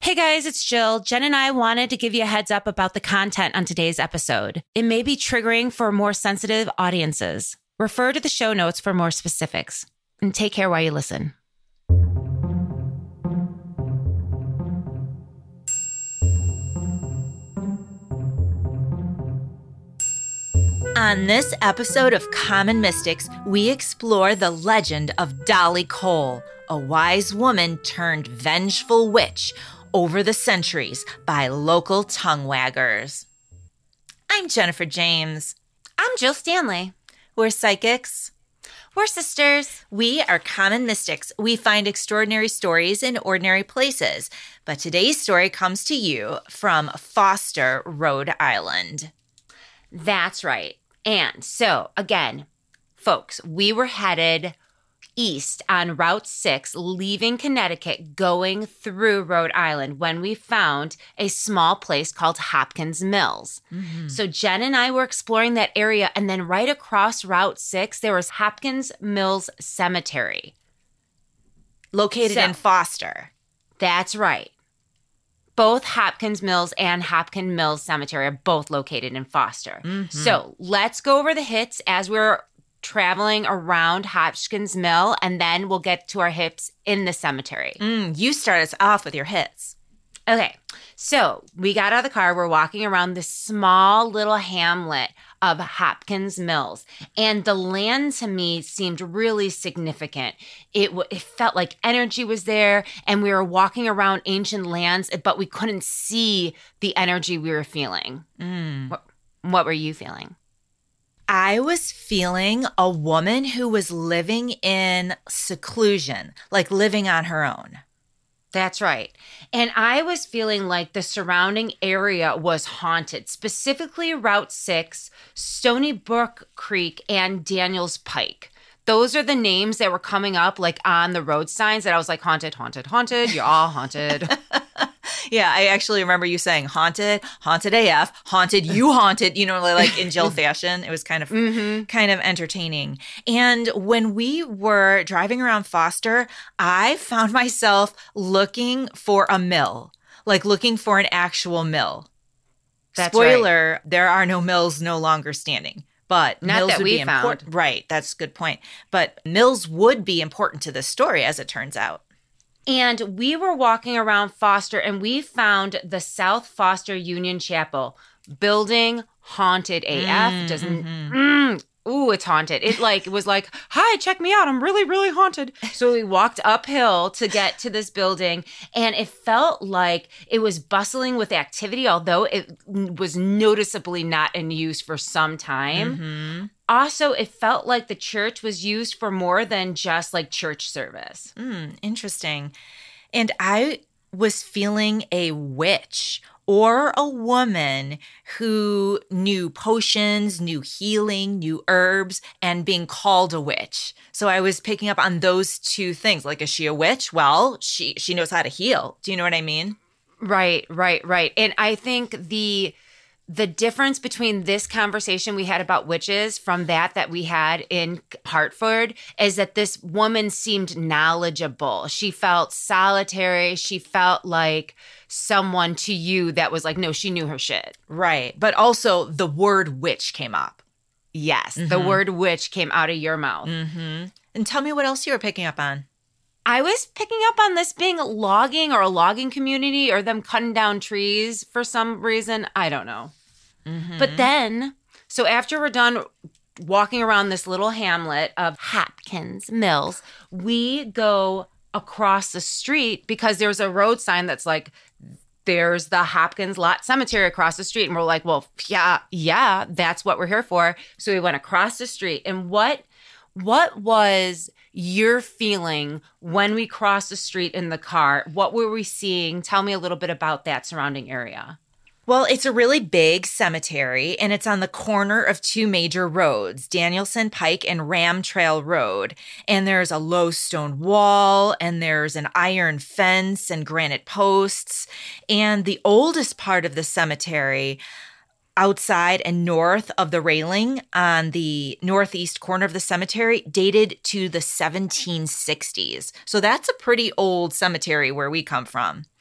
Hey guys, it's Jill. Jen and I wanted to give you a heads up about the content on today's episode. It may be triggering for more sensitive audiences. Refer to the show notes for more specifics. And take care while you listen. On this episode of Common Mystics, we explore the legend of Dolly Cole, a wise woman turned vengeful witch over the centuries by local tongue waggers. I'm Jennifer James. I'm Jill Stanley. We're psychics. We're sisters. We are Common Mystics. We find extraordinary stories in ordinary places. But today's story comes to you from Foster, Rhode Island. That's right. And so, again, folks, we were headed east on Route 6, leaving Connecticut, going through Rhode Island when we found a small place called Hopkins Mills. Mm-hmm. So Jen and I were exploring that area, and then right across Route 6, there was Hopkins Mills Cemetery. Located in Foster. That's right. Both Hopkins Mills and Hopkins Mills Cemetery are both located in Foster. Mm-hmm. So let's go over the hits as we're traveling around Hopkins Mill, and then we'll get to our hits in the cemetery. You start us off with your hits. Okay, so we got out of the car. We're walking around this small little hamlet of Hopkins Mills, and the land to me seemed really significant. It felt like energy was there, and we were walking around ancient lands, but we couldn't see the energy we were feeling. What were you feeling? I was feeling a woman who was living in seclusion, like living on her own. That's right. And I was feeling like the surrounding area was haunted, specifically Route 6, Stony Brook Creek, and Daniels Pike. Those are the names that were coming up like on the road signs that I was like, haunted, haunted, haunted. You're all haunted. Yeah, I actually remember you saying haunted, haunted AF, haunted, you haunted, like in Jill fashion. It was kind of entertaining. And when we were driving around Foster, I found myself looking for a mill, like looking for an actual mill. That's Spoiler, right. There are no mills no longer standing. But not mills that would we be important. found. Right, that's a good point. But mills would be important to this story, as it turns out. And we were walking around Foster, and we found the South Foster Union Chapel building haunted AF. It's haunted. It was like, hi, check me out. I'm really, really haunted. So we walked uphill to get to this building, and it felt like it was bustling with activity, although it was noticeably not in use for some time. Mm-hmm. Also, it felt like the church was used for more than just like church service. Interesting. And I was feeling a witch or a woman who knew potions, knew healing, knew herbs, and being called a witch. So I was picking up on those two things. Like, is she a witch? Well, she knows how to heal. Do you know what I mean? Right. And I think the difference between this conversation we had about witches from that we had in Hartford is that this woman seemed knowledgeable. She felt solitary. She felt like someone to you that was like, no, she knew her shit. Right. But also the word witch came up. Yes. The word witch came out of your mouth. Mm-hmm. And tell me what else you were picking up on. I was picking up on this being logging or a logging community or them cutting down trees for some reason. I don't know. Mm-hmm. But then, so after we're done walking around this little hamlet of Hopkins Mills, we go across the street because there's a road sign that's like, there's the Hopkins Lot Cemetery across the street. And we're like, well, yeah, that's what we're here for. So we went across the street. And what was your feeling when we crossed the street in the car? What were we seeing? Tell me a little bit about that surrounding area. Well, it's a really big cemetery, and it's on the corner of two major roads, Danielson Pike and Ram Trail Road. And there's a low stone wall, and there's an iron fence and granite posts. And the oldest part of the cemetery, outside and north of the railing on the northeast corner of the cemetery, dated to the 1760s. So that's a pretty old cemetery where we come from.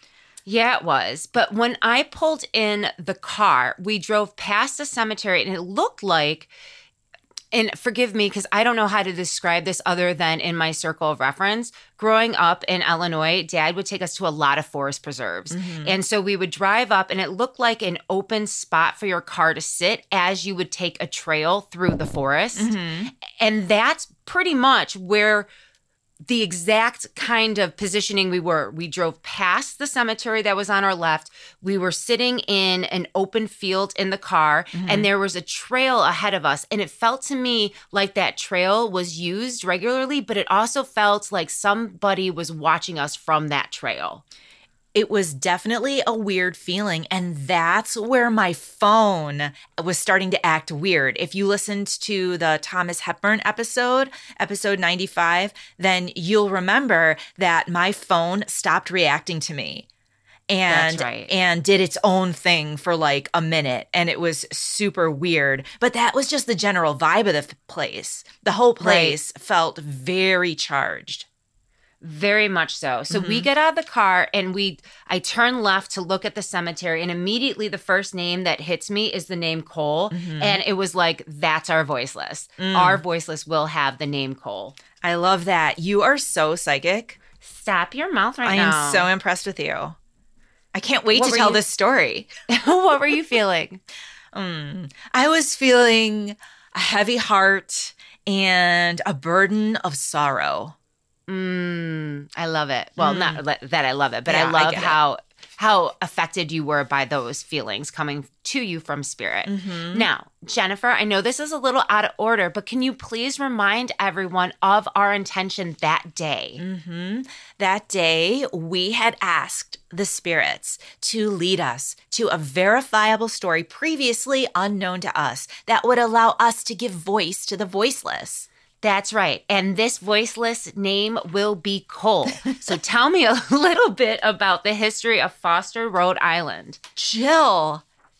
Yeah, it was. But when I pulled in the car, we drove past the cemetery and it looked like, and forgive me because I don't know how to describe this other than in my circle of reference. Growing up in Illinois, Dad would take us to a lot of forest preserves. And so we would drive up and it looked like an open spot for your car to sit as you would take a trail through the forest. And that's pretty much where the exact kind of positioning we were. We drove past the cemetery that was on our left. We were sitting in an open field in the car, and there was a trail ahead of us. And it felt to me like that trail was used regularly, but it also felt like somebody was watching us from that trail. It was definitely a weird feeling, and that's where my phone was starting to act weird. If you listened to the Thomas Hepburn episode 95, then you'll remember that my phone stopped reacting to me. And, That's right. and did its own thing for like a minute, and it was super weird. But that was just the general vibe of the place. The whole place felt very charged. Very much so. So we get out of the car and I turn left to look at the cemetery, and immediately the first name that hits me is the name Cole. And it was like, that's our voice list. Our voice list will have the name Cole. I love that. You are so psychic. Stop your mouth right I now. am so impressed with you. I can't wait What to were tell you- this story. What were you feeling? I was feeling a heavy heart and a burden of sorrow. I love it. Well, not that I love it, but Yeah, I I love get it. how affected you were by those feelings coming to you from spirit. Now, Jennifer, I know this is a little out of order, but can you please remind everyone of our intention that day? That day, we had asked the spirits to lead us to a verifiable story previously unknown to us that would allow us to give voice to the voiceless. That's right. And this voiceless name will be Cole. So tell me a little bit about the history of Foster, Rhode Island. Jill,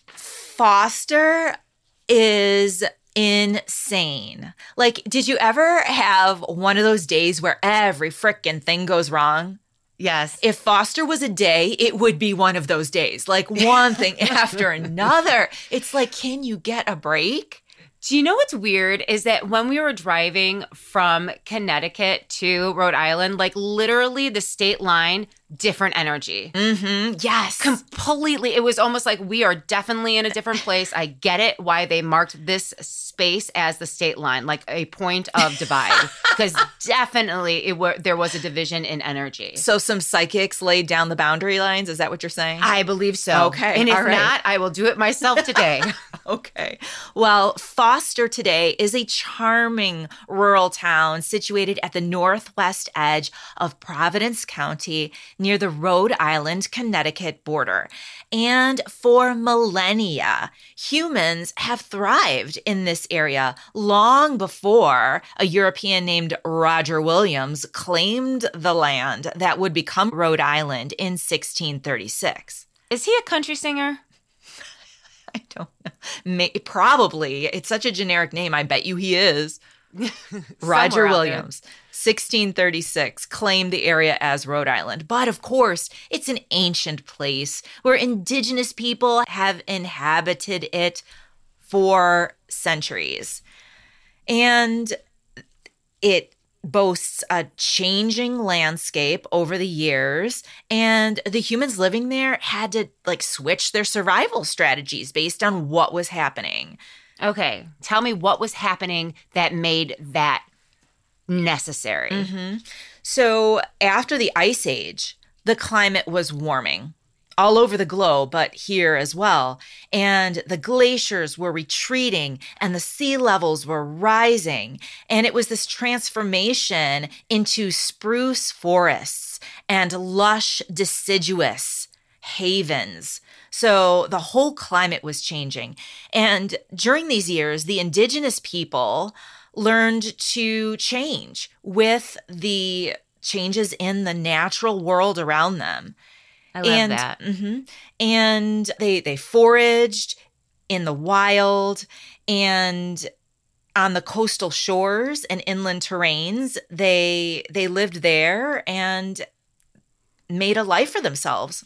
Foster is insane. Like, did you ever have one of those days where every frickin' thing goes wrong? Yes. If Foster was a day, it would be one of those days. Like one thing after another. It's like, can you get a break? Do you know what's weird is that when we were driving from Connecticut to Rhode Island, like literally the state line, different energy. Yes. Completely. It was almost like we are definitely in a different place. I get it why they marked this space as the state line, like a point of divide, because definitely there was a division in energy. So some psychics laid down the boundary lines. Is that what you're saying? I believe so. Okay, And if all right. not, I will do it myself today. Okay. Well, Foster today is a charming rural town situated at the northwest edge of Providence County near the Rhode Island, Connecticut border. And for millennia, humans have thrived in this area long before a European named Roger Williams claimed the land that would become Rhode Island in 1636. Is he a country singer? I don't know. Probably. It's such a generic name. I bet you he is. Roger out Williams, 1636, claimed the area as Rhode Island. But of course, it's an ancient place where indigenous people have inhabited it for centuries. And it boasts a changing landscape over the years, and the humans living there had to like switch their survival strategies based on what was happening. Okay. Tell me what was happening that made that necessary. So after the Ice Age, the climate was warming all over the globe, but here as well. And the glaciers were retreating and the sea levels were rising. And it was this transformation into spruce forests and lush deciduous havens. So the whole climate was changing. And during these years, the indigenous people learned to change with the changes in the natural world around them. I love that. And they foraged in the wild, and on the coastal shores and inland terrains, they lived there and made a life for themselves.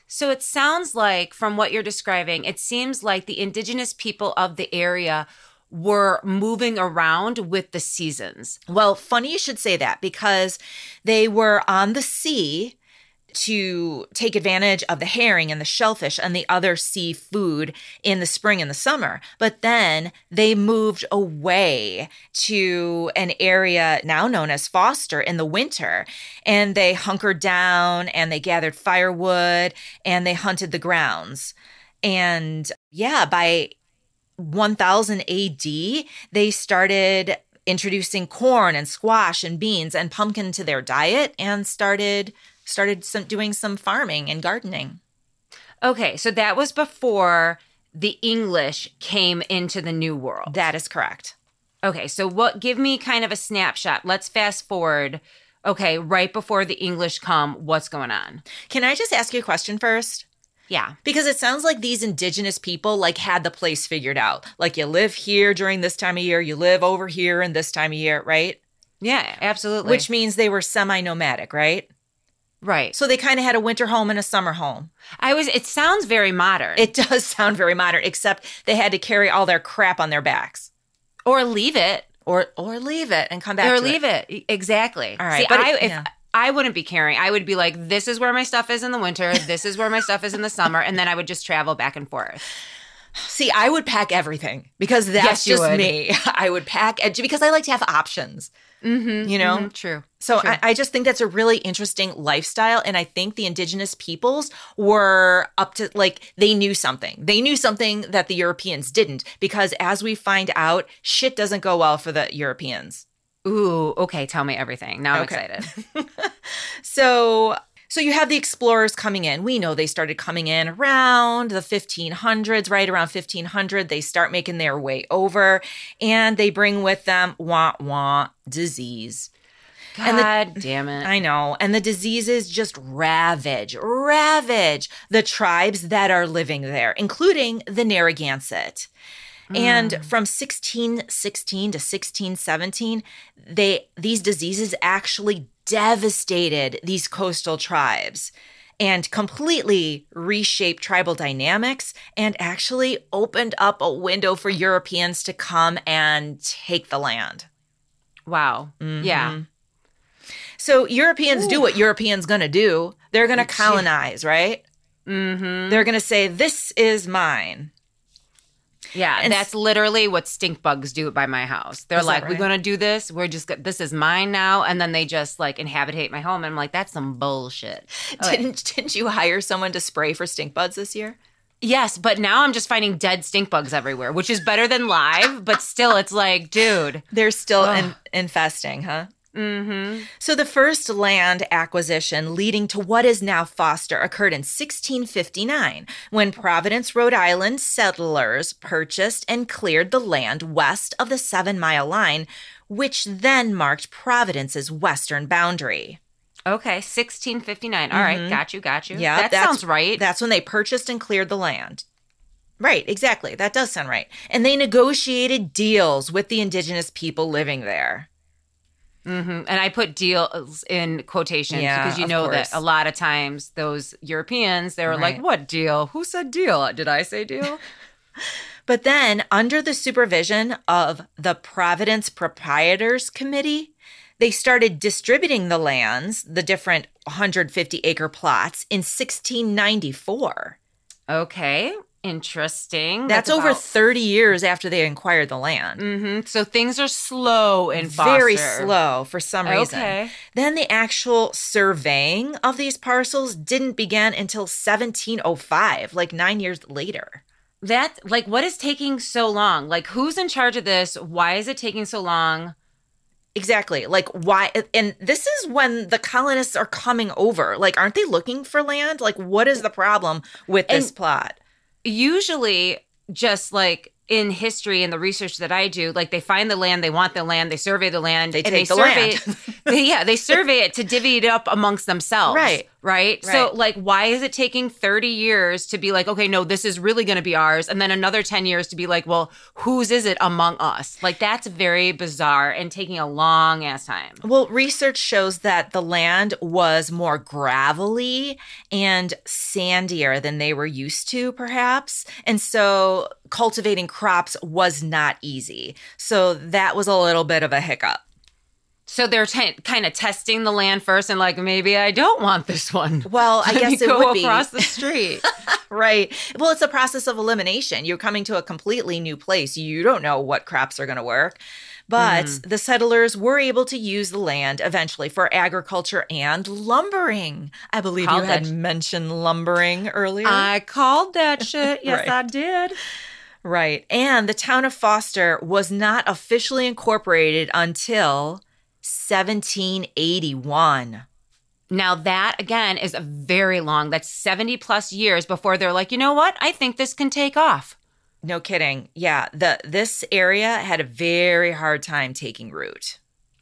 So it sounds like, from what you're describing, it seems like the indigenous people of the area were moving around with the seasons. Well, funny you should say that because they were on the sea to take advantage of the herring and the shellfish and the other seafood in the spring and the summer. But then they moved away to an area now known as Foster in the winter. And they hunkered down and they gathered firewood and they hunted the grounds. And yeah, by 1000 AD, they started introducing corn and squash and beans and pumpkin to their diet and started doing some farming and gardening. Okay, so that was before the English came into the New World. That is correct. Okay, so give me kind of a snapshot. Let's fast forward. Okay, right before the English come, what's going on? Can I just ask you a question first? Yeah. Because it sounds like these indigenous people like had the place figured out. Like you live here during this time of year, you live over here in this time of year, right? Yeah, absolutely. Which means they were semi-nomadic, right? Right. So they kind of had a winter home and a summer home. It sounds very modern. It does sound very modern, except they had to carry all their crap on their backs. Or leave it. Or leave it and come back to it. Or leave it. Exactly. All right. See, but if I wouldn't be carrying, I would be like, this is where my stuff is in the winter. This is where my stuff is in the summer. And then I would just travel back and forth. See, I would pack everything because that's just me. I would pack because I like to have options. Mm-hmm, you know? Mm-hmm, true. So true. I just think that's a really interesting lifestyle. And I think the indigenous peoples were up to, like, they knew something. They knew something that the Europeans didn't. Because as we find out, shit doesn't go well for the Europeans. Ooh, okay. Tell me everything. Now I'm excited. So you have the explorers coming in. We know they started coming in around the 1500s, right around 1500. They start making their way over and they bring with them disease. God damn it. I know. And the diseases just ravage the tribes that are living there, including the Narragansett. And from 1616 to 1617, these diseases actually devastated these coastal tribes and completely reshaped tribal dynamics and actually opened up a window for Europeans to come and take the land. Wow. Mm-hmm. Yeah. So Europeans do what Europeans going to do. They're going to colonize, right? Mm-hmm. They're going to say, this is mine. Yeah, and that's literally what stink bugs do by my house. They're like, right? We're going to do this. This is mine now. And then they just like inhabitate my home. And I'm like, that's some bullshit. Okay. Didn't you hire someone to spray for stink bugs this year? Yes, but now I'm just finding dead stink bugs everywhere, which is better than live. But still, it's like, dude. They're still infesting, huh? Mm-hmm. So the first land acquisition leading to what is now Foster occurred in 1659 when Providence, Rhode Island settlers purchased and cleared the land west of the 7 Mile line, which then marked Providence's western boundary. Okay, 1659. All right, got you. Yeah, that sounds right. That's when they purchased and cleared the land. Right, exactly. That does sound right. And they negotiated deals with the indigenous people living there. Mm-hmm. And I put deals in quotations because you know that a lot of times those Europeans, they were like, what deal? Who said deal? Did I say deal? But then under the supervision of the Providence Proprietors Committee, they started distributing the lands, the different 150-acre plots, in 1694. Okay. Interesting. That's over 30 years after they acquired the land. Mm-hmm. So things are slow in Foster. Very slow for some reason. Okay. Then the actual surveying of these parcels didn't begin until 1705, like 9 years later. That, like, what is taking so long? Like, who's in charge of this? Why is it taking so long? Exactly. Like, why? And this is when the colonists are coming over. Like, aren't they looking for land? Like, what is the problem with this plot? Usually just like in history and the research that I do, like they find the land, they want the land, they survey the land, They and take the survey land. it. They survey it to divvy it up amongst themselves. Right. So like, why is it taking 30 years to be like, okay, no, this is really going to be ours. And then another 10 years to be like, well, whose is it among us? Like, that's very bizarre and taking a long ass time. Well, research shows that the land was more gravelly and sandier than they were used to, perhaps. And so cultivating crops was not easy. So that was a little bit of a hiccup. So they're kind of testing the land first and like, maybe I don't want this one. Well, I guess it would be. Go across the street. Right. Well, it's a process of elimination. You're coming to a completely new place. You don't know what crops are going to work. But the settlers were able to use the land eventually for agriculture and lumbering. I believe you had mentioned lumbering earlier. I called that shit. Yes, Right. I did. Right. And the town of Foster was not officially incorporated until 1781. Now that, again, is a very long, that's 70 plus years before they're like, you know what? I think this can take off. No kidding. Yeah, this area had a very hard time taking root.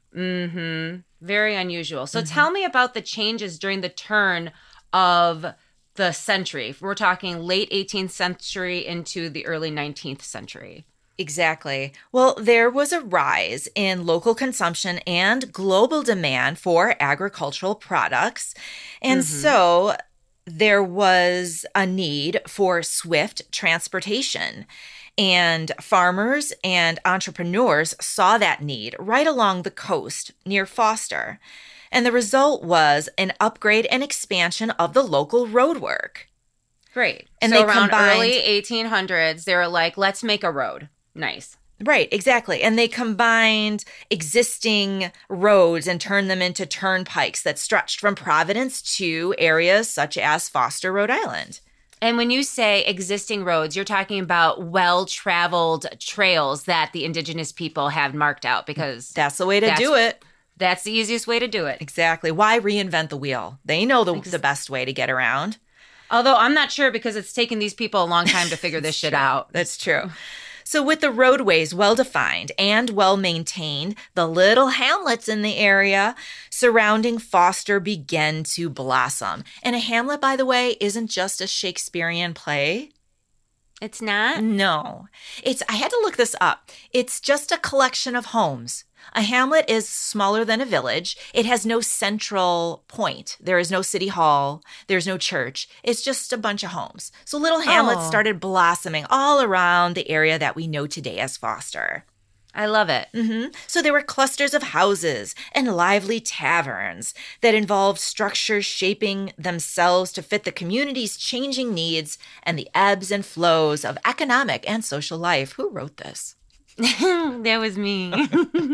Very unusual. So tell me about the changes during the turn of the century. We're talking late 18th century into the early 19th century. Exactly. Well, there was a rise in local consumption and global demand for agricultural products. And so there was a need for swift transportation. And farmers and entrepreneurs saw that need right along the coast near Foster. And the result was an upgrade and expansion of the local roadwork. Great. And so they around combined- early 1800s, they were like, let's make a road. Nice. Right, exactly. And they combined existing roads and turned them into turnpikes that stretched from Providence to areas such as Foster, Rhode Island. And when you say existing roads, you're talking about well-traveled trails that the indigenous people have marked out because That's the way to do it. that's the easiest way to do it. Exactly. Why reinvent the wheel? They know the best way to get around. Although I'm not sure because it's taken these people a long time to figure this shit out. That's true. So with the roadways well-defined and well-maintained, the little hamlets in the area surrounding Foster began to blossom. And a hamlet, by the way, isn't just a Shakespearean play. It's not? No. I had to look this up. It's just a collection of homes. A hamlet is smaller than a village. It has no central point. There is no city hall. There's no church. It's just a bunch of homes. So little hamlets started blossoming all around the area that we know today as Foster. I love it. So there were clusters of houses and lively taverns that involved structures shaping themselves to fit the community's changing needs and the ebbs and flows of economic and social life. Who wrote this? That was me.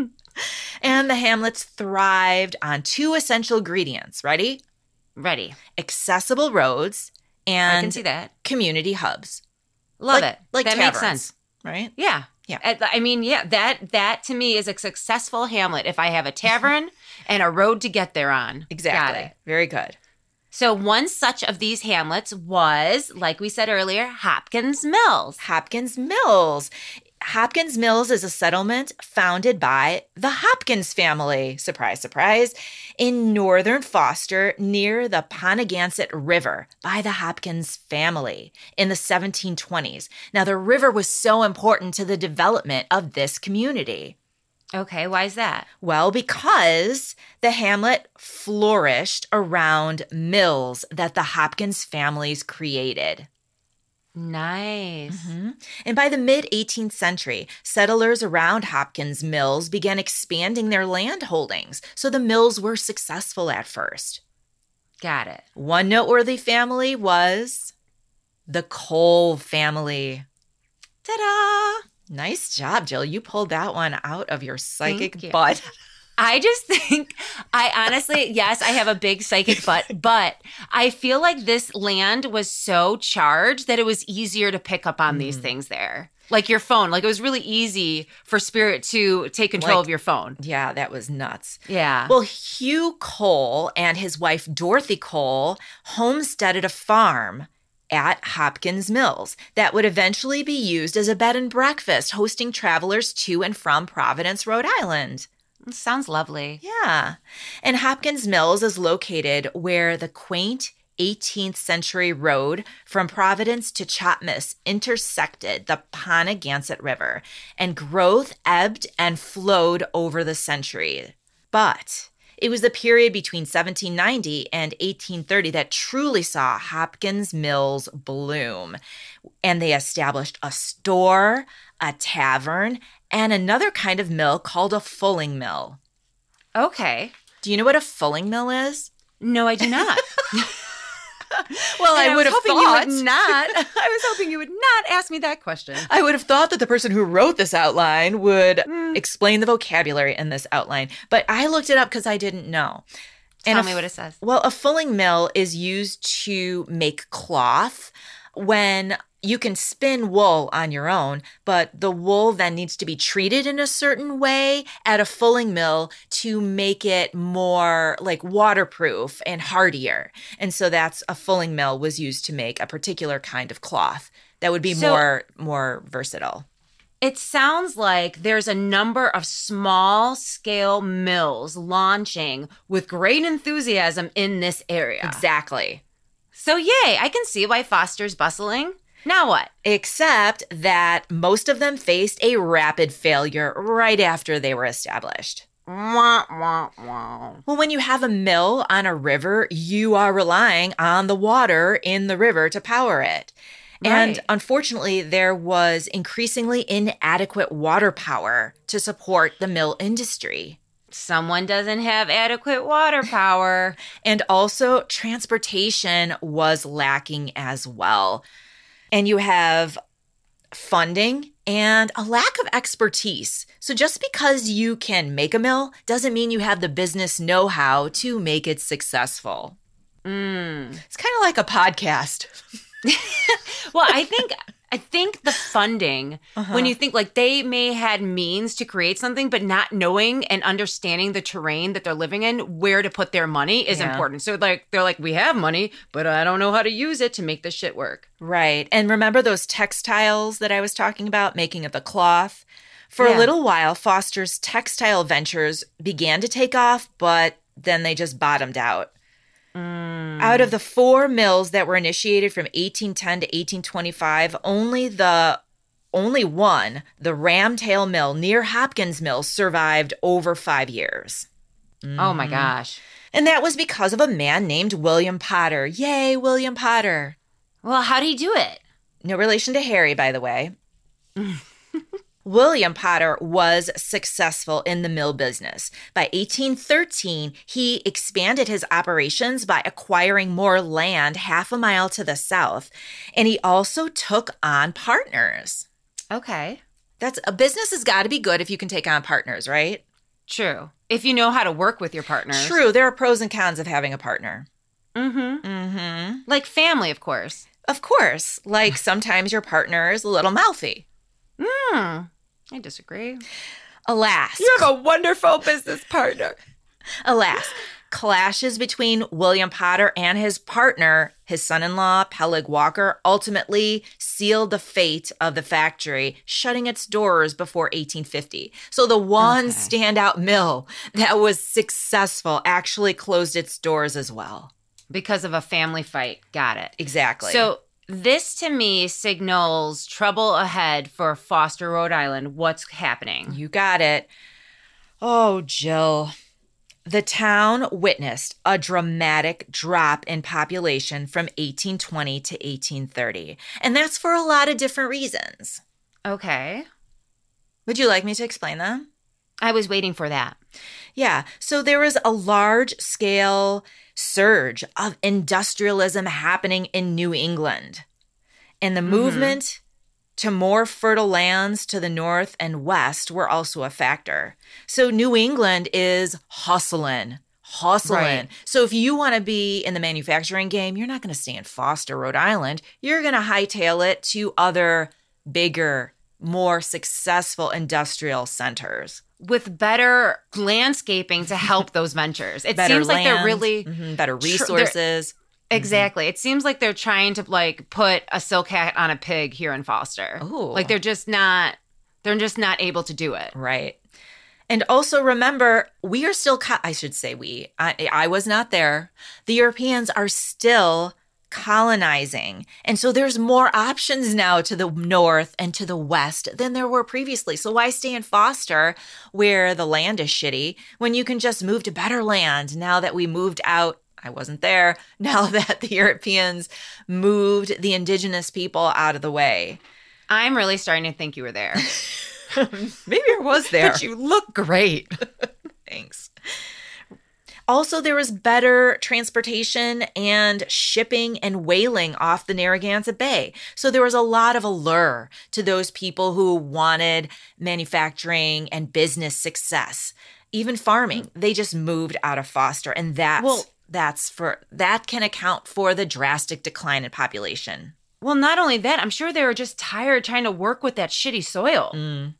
And the hamlets thrived on two essential ingredients. Ready? Ready. Accessible roads I and can see that. community hubs. Love it. Like that taverns, makes sense. right? Yeah. Yeah. I mean, yeah, that to me is a successful hamlet if I have a tavern and a road to get there on. Exactly. Got it. Very good. So one such of these hamlets was, like we said earlier, Hopkins Mills. Hopkins Mills. Hopkins Mills is a settlement founded by the Hopkins family, surprise, surprise, in northern Foster near the Ponegasset River by the Hopkins family in the 1720s. Now, the river was so important to the development of this community. Okay, why is that? Well, because the hamlet flourished around mills that the Hopkins families created. Nice. And by the mid-18th century, settlers around Hopkins Mills began expanding their land holdings, so the mills were successful at first. Got it. One noteworthy family was the Cole family. Ta-da! Nice job, Jill. You pulled that one out of your psychic Thank you. butt. I just think, I honestly, yes, I have a big psychic butt, but I feel like this land was so charged that it was easier to pick up on these things there. Like your phone, like it was really easy for spirit to take control of your phone. Yeah, that was nuts. Yeah. Well, Hugh Cole and his wife Dorothy Cole homesteaded a farm at Hopkins Mills that would eventually be used as a bed and breakfast, hosting travelers to and from Providence, Rhode Island. Sounds lovely. Yeah. And Hopkins Mills is located where the quaint 18th century road from Providence to Chopmas intersected the Ponegantset River, and growth ebbed and flowed over the century. But it was the period between 1790 and 1830 that truly saw Hopkins Mills bloom. And they established a store, a tavern, and another kind of mill called a fulling mill. Okay. Do you know what a fulling mill is? No, I do not. Well, I would have thought. You would not. I was hoping you would not ask me that question. I would have thought that the person who wrote this outline would explain the vocabulary in this outline, but I looked it up because I didn't know. Tell me what it says. Well, a fulling mill is used to make cloth when you can spin wool on your own, but the wool then needs to be treated in a certain way at a fulling mill to make it more like waterproof and hardier. And so that's a fulling mill was used to make a particular kind of cloth that would be more versatile. It sounds like there's a number of small-scale mills launching with great enthusiasm in this area. Exactly. So yay, I can see why Foster's bustling. Now what? Except that most of them faced a rapid failure right after they were established. Wah, wah, wah. Well, when you have a mill on a river, you are relying on the water in the river to power it. Right. And unfortunately, there was increasingly inadequate water power to support the mill industry. Someone doesn't have adequate water power. And also, transportation was lacking as well. And you have funding and a lack of expertise. So just because you can make a mill doesn't mean you have the business know-how to make it successful. It's kind of like a podcast. Well, I think the funding, when you think like they may had means to create something, but not knowing and understanding the terrain that they're living in, where to put their money is important. So like they're like, we have money, but I don't know how to use it to make this shit work. Right. And remember those textiles that I was talking about, making of the cloth? For a little while, Foster's textile ventures began to take off, but then they just bottomed out. Out of the 4 mills that were initiated from 1810 to 1825, only one, the Ramtail Mill near Hopkins Mill, survived over 5 years. Oh my gosh. And that was because of a man named William Potter. Yay, William Potter. Well, how'd he do it? No relation to Harry, by the way. William Potter was successful in the mill business. By 1813, he expanded his operations by acquiring more land half a mile to the south, and he also took on partners. Okay. A business has got to be good if you can take on partners, right? True. If you know how to work with your partners. True. There are pros and cons of having a partner. Like family, of course. Of course. Like sometimes your partner is a little mouthy. I disagree. Alas. You have a wonderful business partner. Alas, clashes between William Potter and his partner, his son-in-law, Peleg Walker, ultimately sealed the fate of the factory, shutting its doors before 1850. So the one standout mill that was successful actually closed its doors as well. Because of a family fight. Got it. Exactly. So this to me signals trouble ahead for Foster, Rhode Island. What's happening? You got it. Oh, Jill. The town witnessed a dramatic drop in population from 1820 to 1830. And that's for a lot of different reasons. Okay. Would you like me to explain them? I was waiting for that. Yeah. So there was a large-scale surge of industrialism happening in New England. And the movement to more fertile lands to the north and west were also a factor. So New England is hustling. Right. So if you want to be in the manufacturing game, you're not going to stay in Foster, Rhode Island. You're going to hightail it to other bigger, more successful industrial centers. With better landscaping to help those ventures. It better seems like land, they're really... better resources. Exactly. It seems like they're trying to like put a silk hat on a pig here in Foster. Ooh. Like they're just not able to do it. Right. And also remember, we are still, I should say we, I was not there. The Europeans are still colonizing. And so there's more options now to the north and to the west than there were previously. So why stay in Foster where the land is shitty when you can just move to better land now that we moved out? I wasn't there. Now that the Europeans moved the indigenous people out of the way. I'm really starting to think you were there. Maybe I was there. But you look great. Thanks. Also, there was better transportation and shipping and whaling off the Narragansett Bay. So there was a lot of allure to those people who wanted manufacturing and business success. Even farming, they just moved out of Foster. And that can account for the drastic decline in population. Well, not only that, I'm sure they were just tired trying to work with that shitty soil.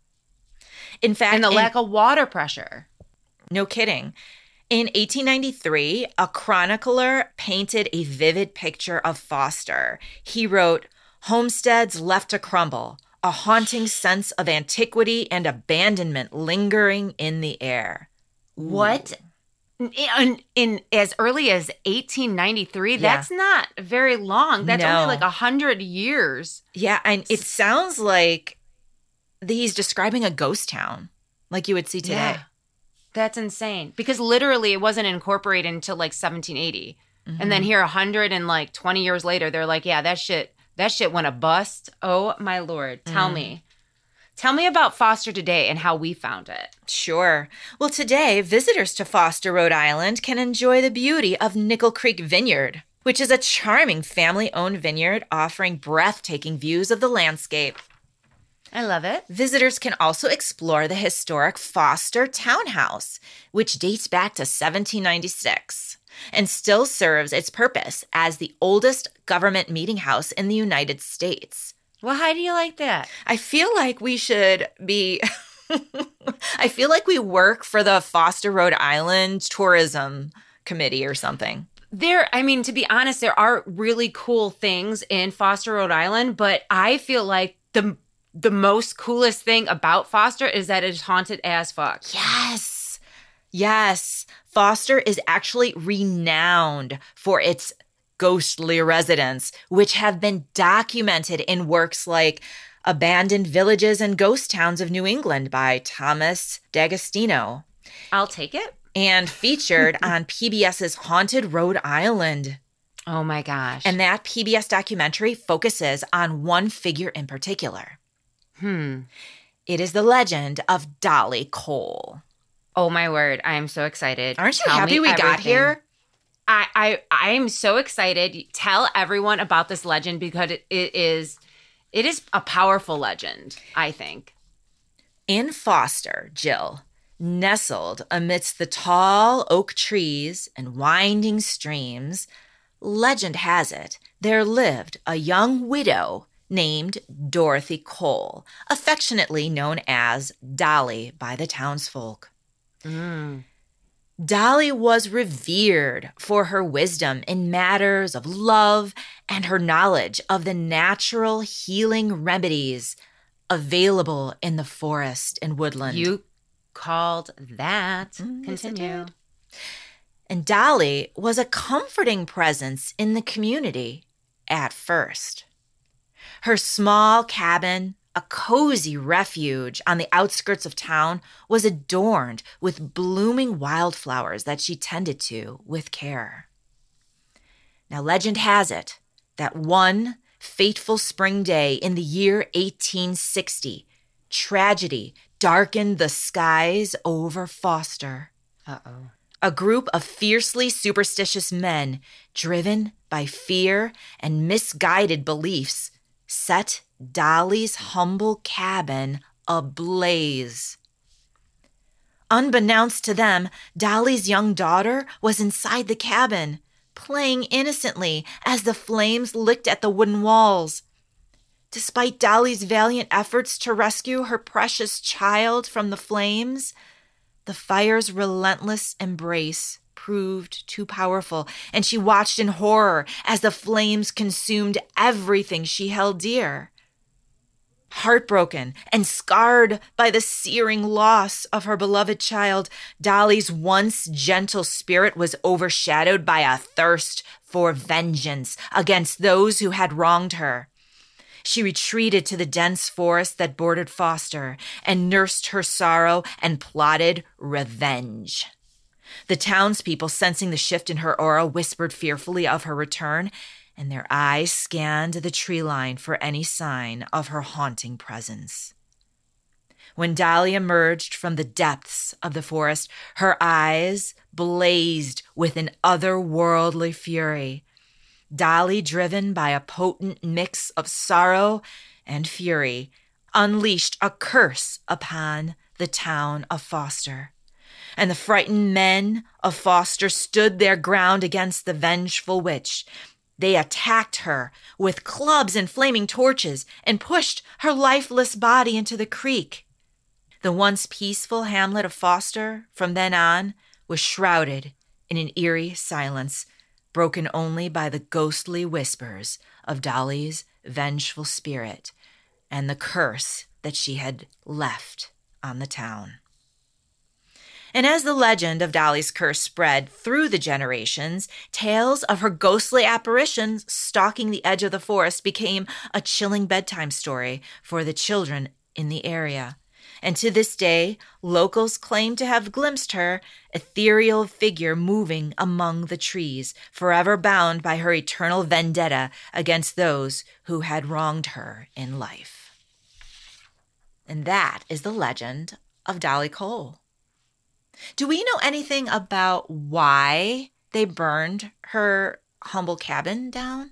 In fact, and the lack of water pressure. No kidding. In 1893, a chronicler painted a vivid picture of Foster. He wrote, "Homesteads left to crumble, a haunting sense of antiquity and abandonment lingering in the air." What? In as early as 1893? Yeah. That's not very long. That's No. only like 100 years. Yeah, and it sounds like he's describing a ghost town, like you would see today. Yeah. That's insane. Because literally it wasn't incorporated until like 1780. And then here 120 years later, they're like, yeah, that shit went a bust. Oh my Lord. Tell me. Tell me about Foster today and how we found it. Sure. Well, today, visitors to Foster, Rhode Island can enjoy the beauty of Nickel Creek Vineyard, which is a charming family-owned vineyard offering breathtaking views of the landscape. I love it. Visitors can also explore the historic Foster Townhouse, which dates back to 1796 and still serves its purpose as the oldest government meeting house in the United States. Well, how do you like that? I feel like we should be I feel like we work for the Foster, Rhode Island Tourism Committee or something. To be honest, there are really cool things in Foster, Rhode Island, but I feel like the most coolest thing about Foster is that it's haunted as fuck. Yes. Yes. Foster is actually renowned for its ghostly residents, which have been documented in works like Abandoned Villages and Ghost Towns of New England by Thomas D'Agostino. I'll take it. And featured on PBS's Haunted Rhode Island. Oh my gosh. And that PBS documentary focuses on one figure in particular. It is the legend of Dolly Cole. Oh my word. I am so excited. Aren't you happy we got here? I am so excited. Tell everyone about this legend because it is a powerful legend, I think. In Foster, Jill, nestled amidst the tall oak trees and winding streams, legend has it there lived a young widow named Dorothy Cole, affectionately known as Dolly by the townsfolk. Dolly was revered for her wisdom in matters of love and her knowledge of the natural healing remedies available in the forest and woodland. You called that. Yes, Continue. I did. And Dolly was a comforting presence in the community at first. Her small cabin, a cozy refuge on the outskirts of town, was adorned with blooming wildflowers that she tended to with care. Now, legend has it that one fateful spring day in the year 1860, tragedy darkened the skies over Foster. Uh-oh. A group of fiercely superstitious men, driven by fear and misguided beliefs, set Dolly's humble cabin ablaze. Unbeknownst to them, Dolly's young daughter was inside the cabin, playing innocently as the flames licked at the wooden walls. Despite Dolly's valiant efforts to rescue her precious child from the flames, the fire's relentless embrace proved too powerful, and she watched in horror as the flames consumed everything she held dear. Heartbroken and scarred by the searing loss of her beloved child, Dolly's once gentle spirit was overshadowed by a thirst for vengeance against those who had wronged her. She retreated to the dense forest that bordered Foster and nursed her sorrow and plotted revenge. The townspeople, sensing the shift in her aura, whispered fearfully of her return, and their eyes scanned the tree line for any sign of her haunting presence. When Dolly emerged from the depths of the forest, her eyes blazed with an otherworldly fury. Dolly, driven by a potent mix of sorrow and fury, unleashed a curse upon the town of Foster. And the frightened men of Foster stood their ground against the vengeful witch. They attacked her with clubs and flaming torches and pushed her lifeless body into the creek. The once peaceful hamlet of Foster, from then on, was shrouded in an eerie silence, broken only by the ghostly whispers of Dolly's vengeful spirit and the curse that she had left on the town. And as the legend of Dolly's curse spread through the generations, tales of her ghostly apparitions stalking the edge of the forest became a chilling bedtime story for the children in the area. And to this day, locals claim to have glimpsed her, ethereal figure moving among the trees, forever bound by her eternal vendetta against those who had wronged her in life. And that is the legend of Dolly Cole. Do we know anything about why they burned her humble cabin down?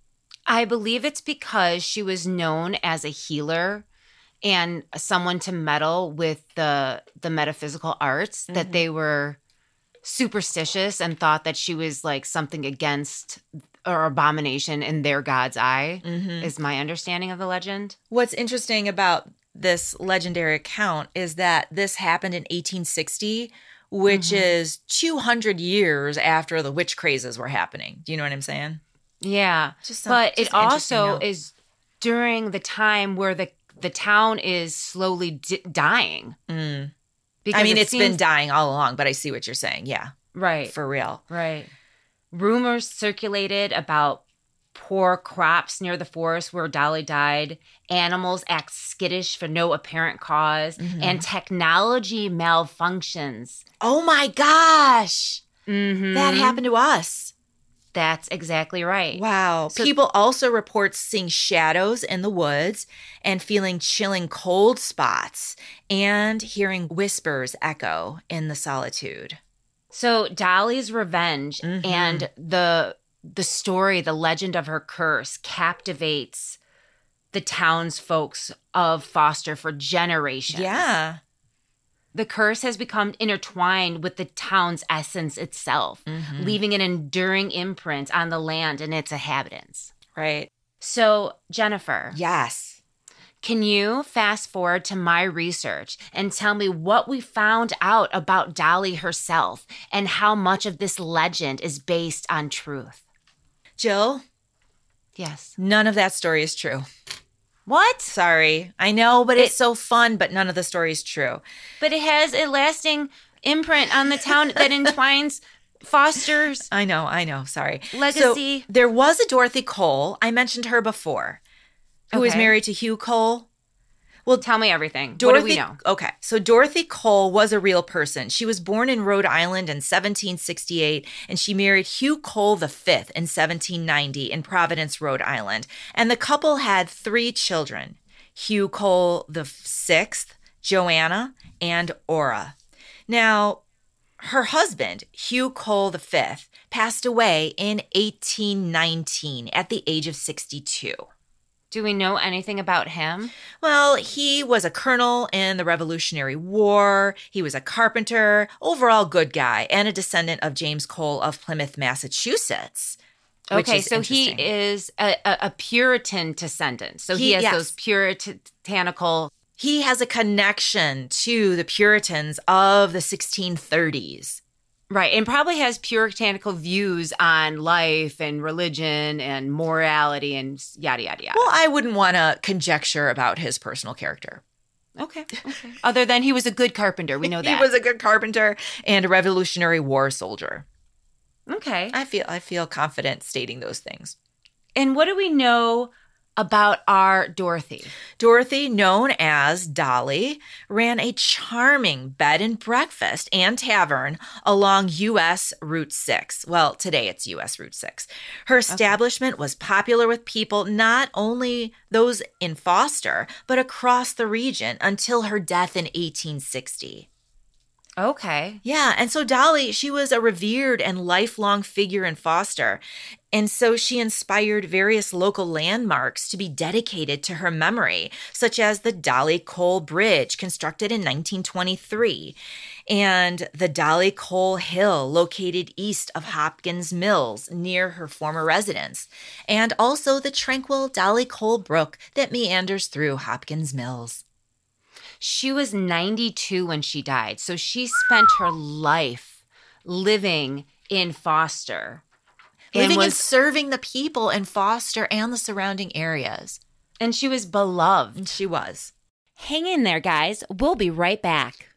I believe it's because she was known as a healer and someone to meddle with the metaphysical arts, that they were superstitious and thought that she was like something against or abomination in their God's eye, is my understanding of the legend. What's interesting about this legendary account is that this happened in 1860, which is 200 years after the witch crazes were happening. Do you know what I'm saying? Yeah. But it also is during the time where the town is slowly dying. Because I mean, it's been dying all along, but I see what you're saying. Yeah. Right. For real. Right. Rumors circulated about poor crops near the forest where Dolly died, animals act skittish for no apparent cause, and technology malfunctions. Oh my gosh. That happened to us. That's exactly right. Wow. So, people also report seeing shadows in the woods and feeling chilling cold spots and hearing whispers echo in the solitude. So Dolly's revenge and the story, the legend of her curse, captivates the townsfolks of Foster for generations. Yeah. The curse has become intertwined with the town's essence itself, leaving an enduring imprint on the land and its inhabitants. Right. So, Jennifer. Yes. Can you fast forward to my research and tell me what we found out about Dolly herself and how much of this legend is based on truth? Jill? Yes. None of that story is true. What? Sorry. I know, but it's so fun, but none of the story is true. But it has a lasting imprint on the town that entwines Foster's I know. Sorry. legacy. So, there was a Dorothy Cole. I mentioned her before. Who was married to Hugh Cole. Well, tell me everything. Dorothy, what do we know? Okay, so Dorothy Cole was a real person. She was born in Rhode Island in 1768, and she married Hugh Cole V in 1790 in Providence, Rhode Island. And the couple had 3 children, Hugh Cole VI, Joanna, and Ora. Now, her husband, Hugh Cole V, passed away in 1819 at the age of 62. Do we know anything about him? Well, he was a colonel in the Revolutionary War. He was a carpenter, overall good guy, and a descendant of James Cole of Plymouth, Massachusetts. Okay, so he is a Puritan descendant. So he has those puritanical... He has a connection to the Puritans of the 1630s. Right. And probably has puritanical views on life and religion and morality and yada, yada, yada. Well, I wouldn't want to conjecture about his personal character. Okay. Other than he was a good carpenter. We know that. He was a good carpenter and a Revolutionary War soldier. Okay. I feel confident stating those things. And what do we know about our Dorothy? Dorothy, known as Dolly, ran a charming bed and breakfast and tavern along U.S. Route 6. Well, today it's U.S. Route 6. Her establishment was popular with people, not only those in Foster, but across the region until her death in 1860. Okay. Yeah, and so Dolly, she was a revered and lifelong figure in Foster. And so she inspired various local landmarks to be dedicated to her memory, such as the Dolly Cole Bridge, constructed in 1923, and the Dolly Cole Hill, located east of Hopkins Mills, near her former residence, and also the tranquil Dolly Cole Brook that meanders through Hopkins Mills. She was 92 when she died. So she spent her life living in Foster. Living and serving the people in Foster and the surrounding areas. And she was beloved. She was. Hang in there, guys. We'll be right back.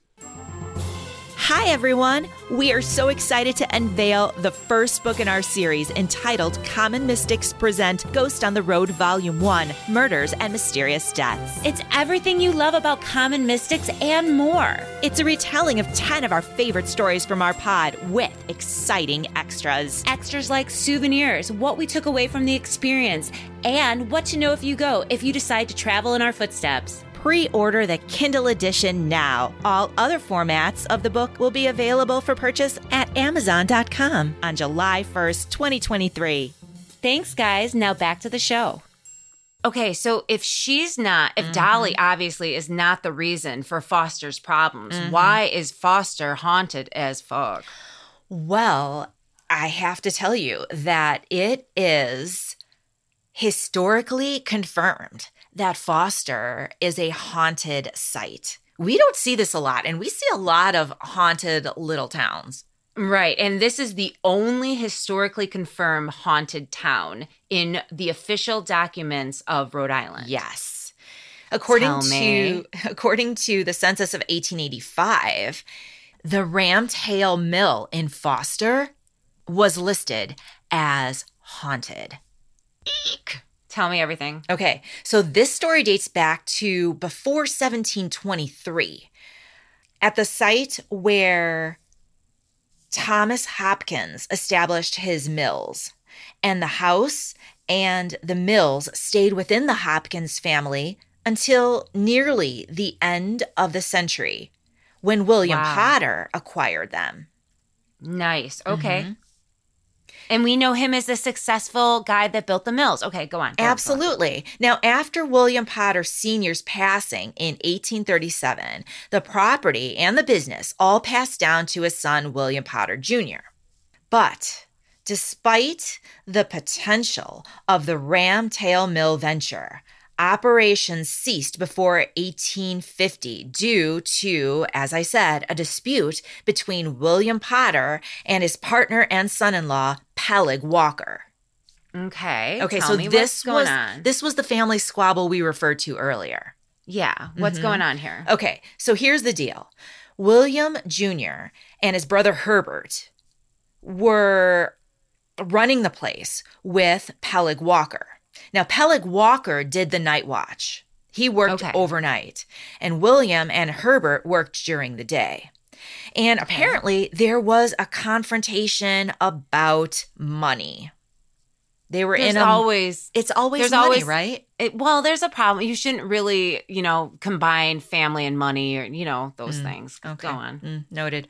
Hi, everyone. We are so excited to unveil the first book in our series entitled Common Mystics Present Ghost on the Road Volume 1, Murders and Mysterious Deaths. It's everything you love about Common Mystics and more. It's a retelling of 10 of our favorite stories from our pod with exciting extras. Extras like souvenirs, what we took away from the experience, and what to know if you go if you decide to travel in our footsteps. Pre-order the Kindle edition now. All other formats of the book will be available for purchase at Amazon.com on July 1st, 2023. Thanks, guys. Now back to the show. Okay, so if Dolly obviously is not the reason for Foster's problems, why is Foster haunted as fuck? Well, I have to tell you that it is historically confirmed that Foster is a haunted site. We don't see this a lot, and we see a lot of haunted little towns. Right, and this is the only historically confirmed haunted town in the official documents of Rhode Island. Yes. According to the census of 1885, the Ramtail Mill in Foster was listed as haunted. Eek! Tell me everything. Okay, so this story dates back to before 1723. At the site where Thomas Hopkins established his mills, and the house and the mills stayed within the Hopkins family until nearly the end of the century, when William Potter acquired them. Nice. Okay. And we know him as the successful guy that built the mills. Okay, go on. Absolutely. Now, after William Potter Sr.'s passing in 1837, the property and the business all passed down to his son, William Potter Jr. But despite the potential of the Ramtail Mill venture, operations ceased before 1850 due to, as I said, a dispute between William Potter and his partner and son-in-law, Peleg Walker. Okay. So this was the family squabble we referred to earlier. Yeah. What's going on here? Okay. So here's the deal. William Jr. and his brother Herbert were running the place with Peleg Walker. Now, Peleg Walker did the night watch. He worked overnight, and William and Herbert worked during the day. And apparently, there was a confrontation about money. They were It's always money, right? There's a problem. You shouldn't really, combine family and money or, those things. Okay. Go on. Noted.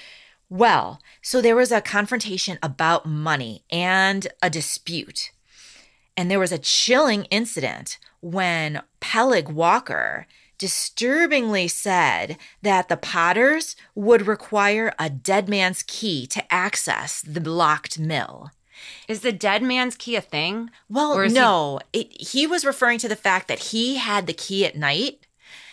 Well, so there was a confrontation about money and a dispute. And there was a chilling incident when Peleg Walker disturbingly said that the Potters would require a dead man's key to access the locked mill. Is the dead man's key a thing? Well, no. He was referring to the fact that he had the key at night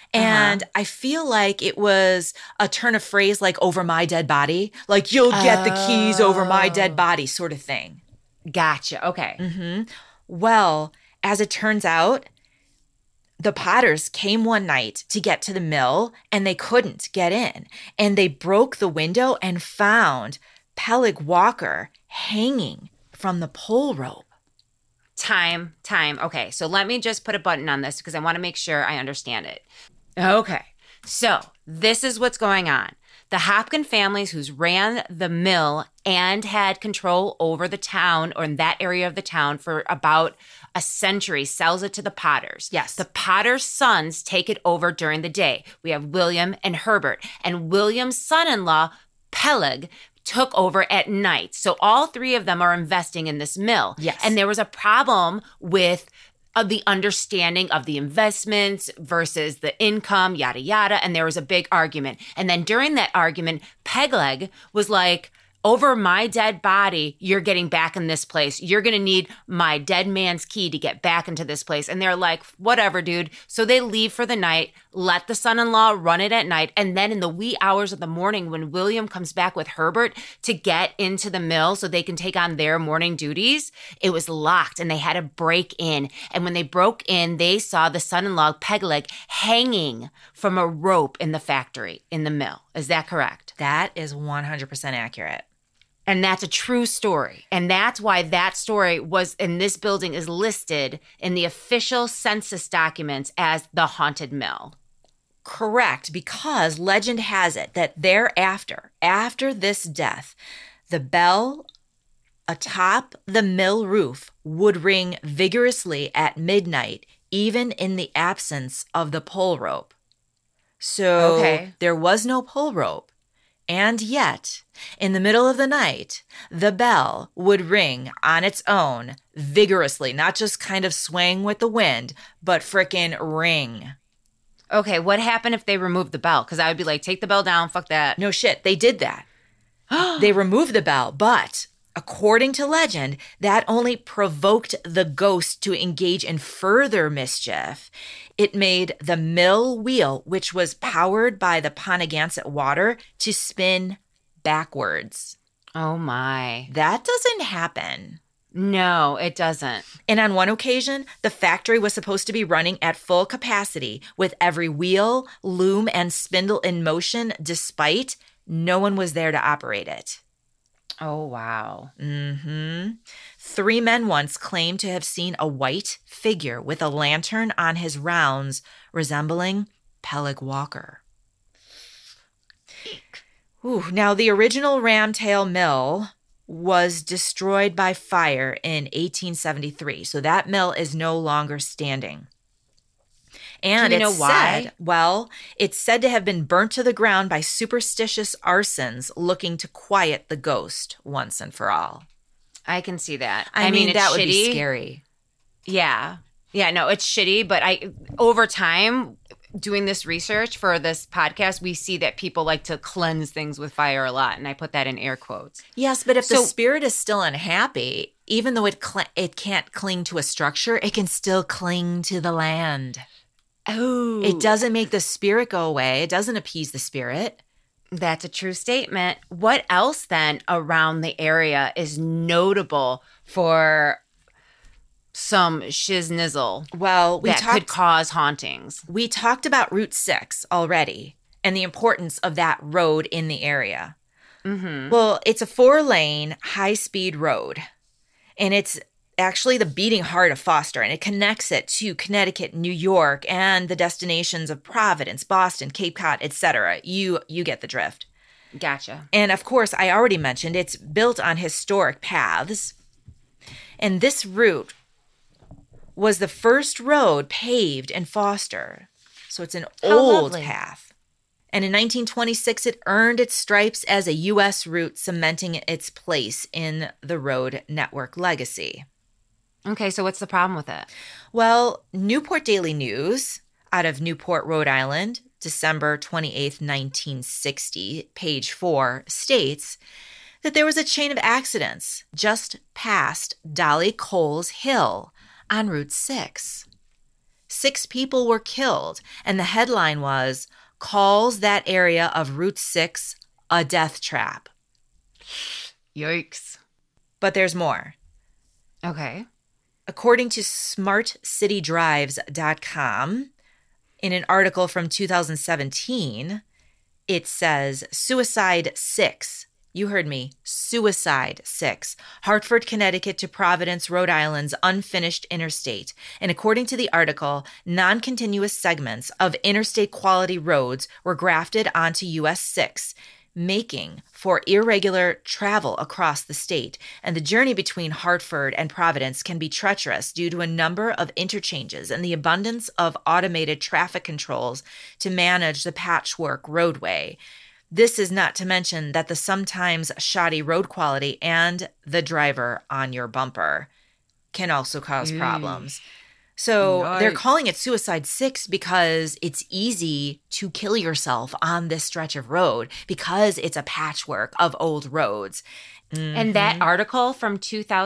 And I feel like it was a turn of phrase like over my dead body, like you'll get the keys over my dead body sort of thing. Gotcha. Okay. Well, as it turns out, the Potters came one night to get to the mill and they couldn't get in. And they broke the window and found Peleg Walker hanging from the pole rope. Time. Okay, so let me just put a button on this because I want to make sure I understand it. Okay, so this is what's going on. The Hopkin families who ran the mill and had control over the town or in that area of the town for about a century sells it to the Potters. Yes. The Potters' sons take it over during the day. We have William and Herbert. And William's son-in-law, Peleg, took over at night. So all three of them are investing in this mill. Yes. And there was a problem with the understanding of the investments versus the income, yada, yada. And there was a big argument. And then during that argument, Peleg was like, over my dead body, you're getting back in this place. You're going to need my dead man's key to get back into this place. And they're like, whatever, dude. So they leave for the night, let the son-in-law run it at night. And then in the wee hours of the morning, when William comes back with Herbert to get into the mill so they can take on their morning duties, it was locked and they had to break in. And when they broke in, they saw the son-in-law, Peleg, hanging from a rope in the factory, in the mill. Is that correct? That is 100% accurate. And that's a true story. And that's why that story was in this building is listed in the official census documents as the haunted mill. Correct, because legend has it that thereafter, after this death, the bell atop the mill roof would ring vigorously at midnight, even in the absence of the pole rope. So there was no pole rope. And yet, in the middle of the night, the bell would ring on its own vigorously, not just kind of swing with the wind, but frickin' ring. Okay, what happened if they removed the bell? Because I would be like, take the bell down, fuck that. No shit, they did that. They removed the bell, but according to legend, that only provoked the ghost to engage in further mischief. It made the mill wheel, which was powered by the Ponagansett water, to spin backwards. Oh my. That doesn't happen. No, it doesn't. And on one occasion, the factory was supposed to be running at full capacity with every wheel, loom, and spindle in motion, despite no one was there to operate it. Oh, wow. 3 men once claimed to have seen a white figure with a lantern on his rounds resembling Peleg Walker. Ooh, now, the original Ramtail Mill was destroyed by fire in 1873, so that mill is no longer standing. And Do you know why? Well, it's said to have been burnt to the ground by superstitious arsons looking to quiet the ghost once and for all. I can see that. I mean, it's that would shitty. be scary. Yeah. Yeah, no, it's shitty. But over time, doing this research for this podcast, we see that people like to cleanse things with fire a lot. And I put that in air quotes. Yes, but if the spirit is still unhappy, even though it can't cling to a structure, it can still cling to the land. Oh. It doesn't make the spirit go away. It doesn't appease the spirit. That's a true statement. What else then around the area is notable for some shiznizzle well, could cause hauntings? We talked about Route 6 already and the importance of that road in the area. Well, it's a 4-lane, high-speed road, and it's actually the beating heart of Foster, and it connects it to Connecticut, New York, and the destinations of Providence, Boston, Cape Cod, etc. You get the drift. Gotcha. And of course, I already mentioned it's built on historic paths. And this route was the first road paved in Foster. So it's an old path. And in 1926, it earned its stripes as a U.S. route, cementing its place in the road network legacy. Okay, so what's the problem with it? Well, Newport Daily News out of Newport, Rhode Island, December 28th, 1960, page 4, states that there was a chain of accidents just past Dolly Coles Hill on Route 6. 6 people were killed, and the headline was, "Calls that area of Route 6 a death trap." Yikes. But there's more. Okay. According to smartcitydrives.com, in an article from 2017, it says Suicide 6. You heard me. Suicide 6. Hartford, Connecticut to Providence, Rhode Island's unfinished interstate. And according to the article, non-continuous segments of interstate quality roads were grafted onto US 6, making for irregular travel across the state. And the journey between Hartford and Providence can be treacherous due to a number of interchanges and the abundance of automated traffic controls to manage the patchwork roadway. This is not to mention that the sometimes shoddy road quality and the driver on your bumper can also cause problems. So they're calling it Suicide 6 because it's easy to kill yourself on this stretch of road because it's a patchwork of old roads. And that article from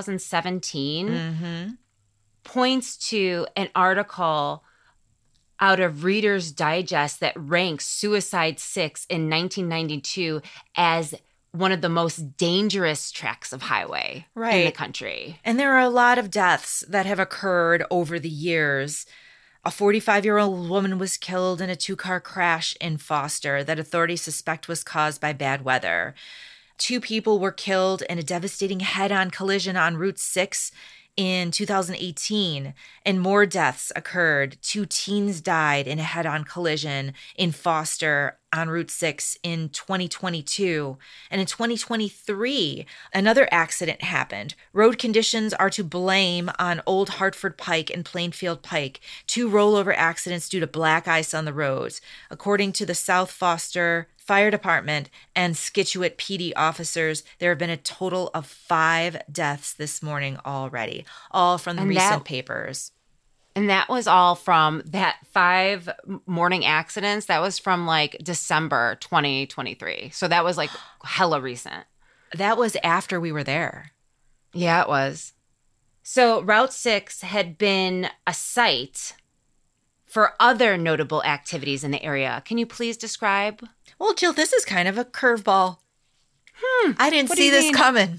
2017 points to an article out of Reader's Digest that ranks Suicide 6 in 1992 as one of the most dangerous tracks of highway in the country. And there are a lot of deaths that have occurred over the years. A 45-year-old woman was killed in a 2-car crash in Foster that authorities suspect was caused by bad weather. 2 people were killed in a devastating head-on collision on Route 6 in 2018, and more deaths occurred. 2 teens died in a head-on collision in Foster on Route 6 in 2022. And in 2023, another accident happened. Road conditions are to blame on Old Hartford Pike and Plainfield Pike, 2 rollover accidents due to black ice on the roads. According to the South Foster Fire Department and Scituate PD officers, there have been a total of 5 deaths this morning already, all from the recent papers. And that was all from that 5 morning accidents. That was from like December 2023. So that was like hella recent. That was after we were there. Yeah, it was. So Route 6 had been a site for other notable activities in the area. Can you please describe? Well, Jill, this is kind of a curveball. I didn't see this coming.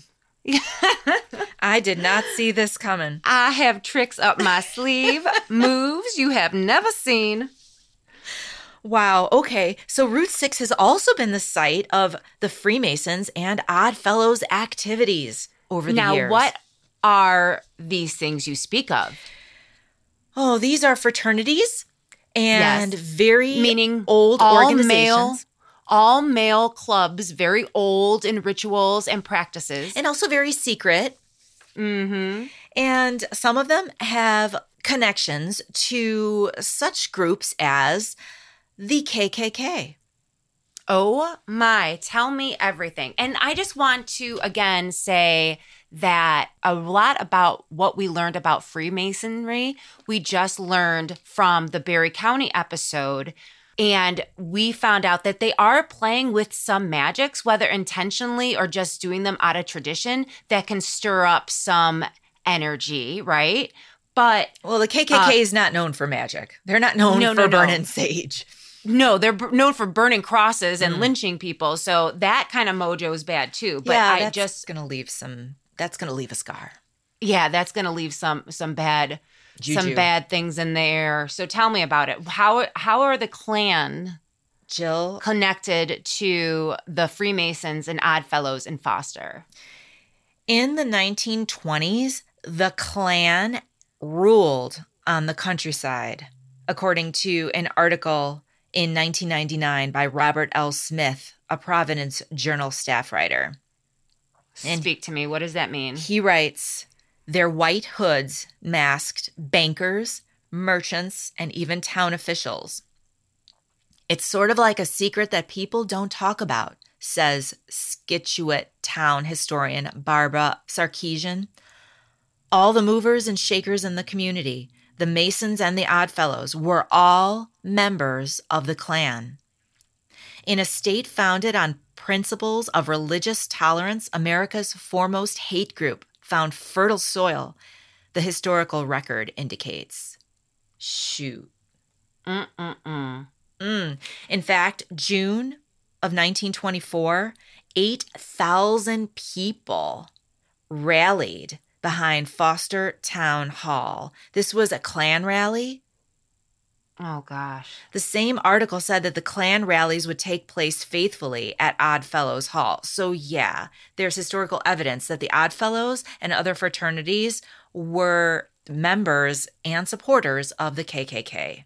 I did not see this coming. I have tricks up my sleeve, moves you have never seen. Wow. Okay. So Route 6 has also been the site of the Freemasons and Odd Fellows activities over the years. Now, what are these things you speak of? Oh, these are fraternities and meaning old organizations. All male clubs, very old in rituals and practices. And also very secret. Mm-hmm. And some of them have connections to such groups as the KKK. Oh my, tell me everything. And I just want to again say that a lot about what we learned about Freemasonry, we just learned from the Barry County episode. And we found out that they are playing with some magics, whether intentionally or just doing them out of tradition, that can stir up some energy, right? But well, the KKK is not known for magic. They're not known for burning sage. No, they're known for burning crosses and lynching people. So that kind of mojo is bad too. But yeah, that's going to leave a scar. Yeah, that's going to leave some bad juju. Some bad things in there. So tell me about it. How are the Klan, Jill, connected to the Freemasons and Odd Fellows in Foster? In the 1920s, the Klan ruled on the countryside, according to an article in 1999 by Robert L. Smith, a Providence Journal staff writer. And speak to me. What does that mean? He writes, their white hoods masked bankers, merchants, and even town officials. It's sort of like a secret that people don't talk about, says Scituate town historian Barbara Sarkeesian. All the movers and shakers in the community, the Masons and the Odd Fellows, were all members of the Klan. In a state founded on principles of religious tolerance, America's foremost hate group found fertile soil, the historical record indicates. Shoot. Mm-mm-mm. In fact, June of 1924, 8,000 people rallied behind Foster Town Hall. This was a Klan rally. Oh, gosh. The same article said that the Klan rallies would take place faithfully at Oddfellows Hall. So yeah, there's historical evidence that the Oddfellows and other fraternities were members and supporters of the KKK.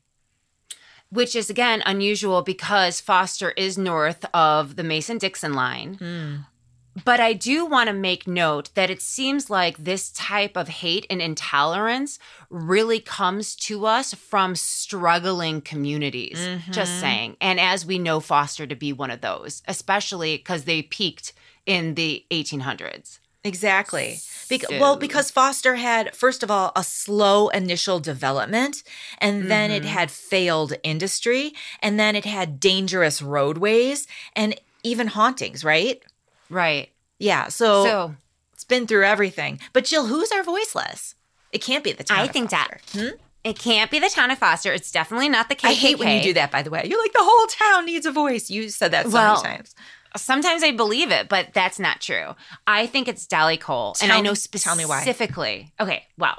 Which is, again, unusual because Foster is north of the Mason-Dixon line. But I do want to make note that it seems like this type of hate and intolerance really comes to us from struggling communities, just saying. And as we know Foster to be one of those, especially because they peaked in the 1800s. Exactly. Because Foster had, first of all, a slow initial development, and then it had failed industry, and then it had dangerous roadways and even hauntings, right? Right. Yeah, so it's been through everything. But Jill, who's our voiceless? It can't be the town of Foster. It can't be the town of Foster. It's definitely not the KKK. I hate when you do that, by the way. You're like, the whole town needs a voice. You said that so many times. Sometimes I believe it, but that's not true. I think it's Dolly Cole. And I know specifically. Okay, wow.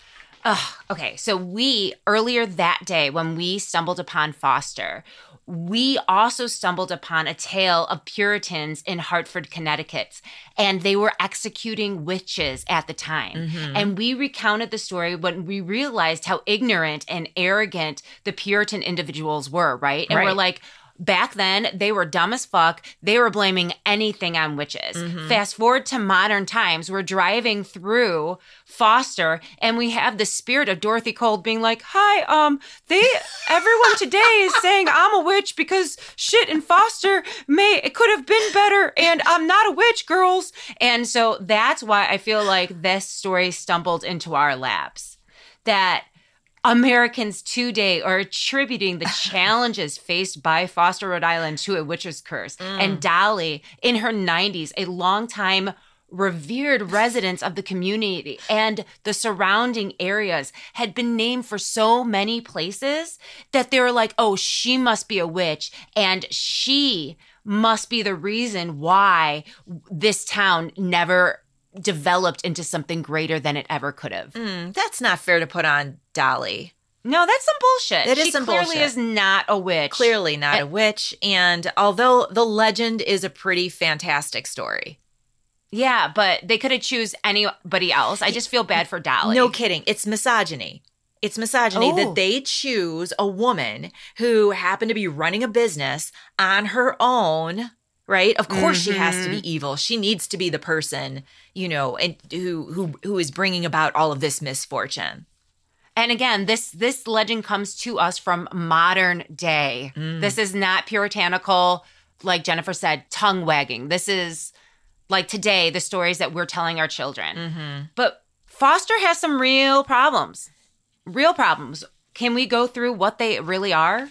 Okay, so earlier that day when we stumbled upon Foster, we also stumbled upon a tale of Puritans in Hartford, Connecticut, and they were executing witches at the time. And we recounted the story when we realized how ignorant and arrogant the Puritan individuals were, right? And we're like, back then, they were dumb as fuck. They were blaming anything on witches. Fast forward to modern times, we're driving through Foster, and we have the spirit of Dorothy Cole being like, "Hi, everyone today is saying I'm a witch because shit in Foster it could have been better, and I'm not a witch, girls." And so that's why I feel like this story stumbled into our laps. That Americans today are attributing the challenges faced by Foster, Rhode Island to a witch's curse. And Dolly, in her 90s, a longtime revered resident of the community and the surrounding areas, had been named for so many places that they were like, oh, she must be a witch, and she must be the reason why this town never developed into something greater than it ever could have. That's not fair to put on Dolly. No, that's some bullshit. It is some bullshit. She clearly is not a witch. Clearly not a witch. And although the legend is a pretty fantastic story. Yeah, but they could have choose anybody else. I just feel bad for Dolly. No kidding. It's misogyny. It's misogyny that they choose a woman who happened to be running a business on her own. Right? Of course she has to be evil. She needs to be the person, and who is bringing about all of this misfortune. And again, this legend comes to us from modern day. This is not puritanical, like Jennifer said, tongue wagging. This is like today, the stories that we're telling our children. But Foster has some real problems. Real problems. Can we go through what they really are?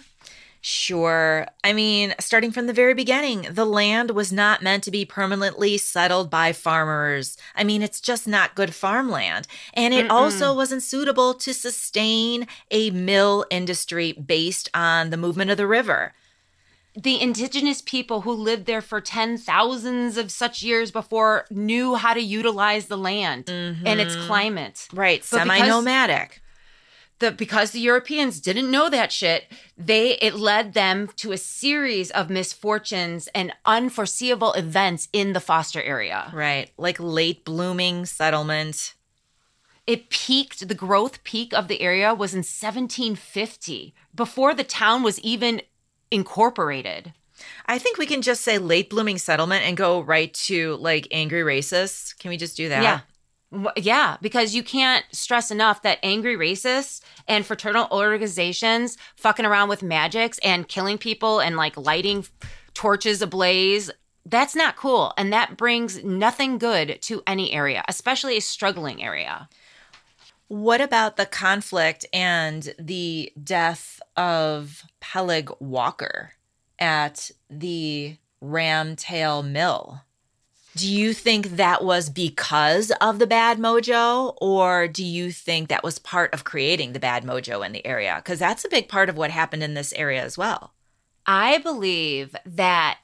Sure. I mean, starting from the very beginning, the land was not meant to be permanently settled by farmers. I mean, it's just not good farmland. And it also wasn't suitable to sustain a mill industry based on the movement of the river. The indigenous people who lived there for 10,000s of such years before knew how to utilize the land and its climate. Right. Semi-nomadic. Because the Europeans didn't know that shit, it led them to a series of misfortunes and unforeseeable events in the Foster area. Right, like late blooming settlement. The growth peak of the area was in 1750, before the town was even incorporated. I think we can just say late blooming settlement and go right to like angry racists. Can we just do that? Yeah. Yeah, because you can't stress enough that angry racists and fraternal organizations fucking around with magics and killing people and like lighting torches ablaze, that's not cool. And that brings nothing good to any area, especially a struggling area. What about the conflict and the death of Peleg Walker at the Ramtail Mill? Do you think that was because of the bad mojo, or do you think that was part of creating the bad mojo in the area? Because that's a big part of what happened in this area as well. I believe that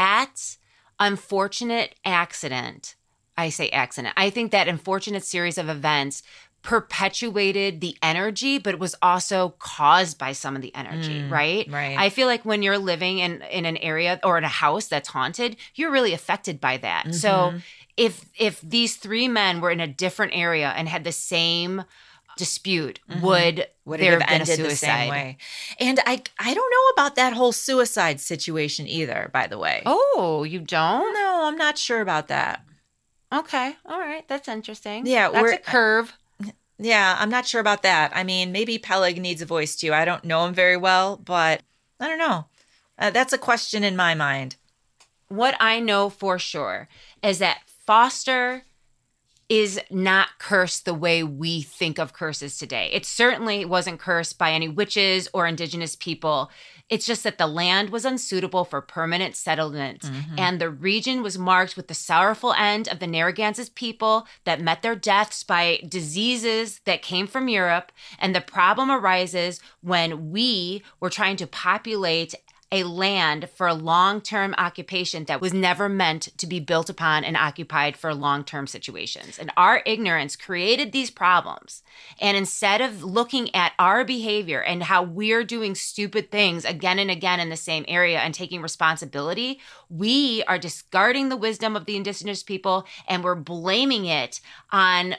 unfortunate accident, I say accident, I think that unfortunate series of events perpetuated the energy, but it was also caused by some of the energy, right? Right. I feel like when you're living in an area or in a house that's haunted, you're really affected by that. So if these three men were in a different area and had the same dispute, would it there have have been a ended the suicide? same way? And I don't know about that whole suicide situation either, by the way. Oh, you don't? No, I'm not sure about that. Okay. All right. That's interesting. Yeah, That's a curve. Yeah, I'm not sure about that. I mean, maybe Peleg needs a voice too. I don't know him very well, but I don't know. That's a question in my mind. What I know for sure is that Foster is not cursed the way we think of curses today. It certainly wasn't cursed by any witches or indigenous people. It's just that the land was unsuitable for permanent settlement, and the region was marked with the sorrowful end of the Narragansett people that met their deaths by diseases that came from Europe. And the problem arises when we were trying to populate a land for a long-term occupation that was never meant to be built upon and occupied for long-term situations. And our ignorance created these problems. And instead of looking at our behavior and how we're doing stupid things again and again in the same area and taking responsibility, we are discarding the wisdom of the indigenous people and we're blaming it on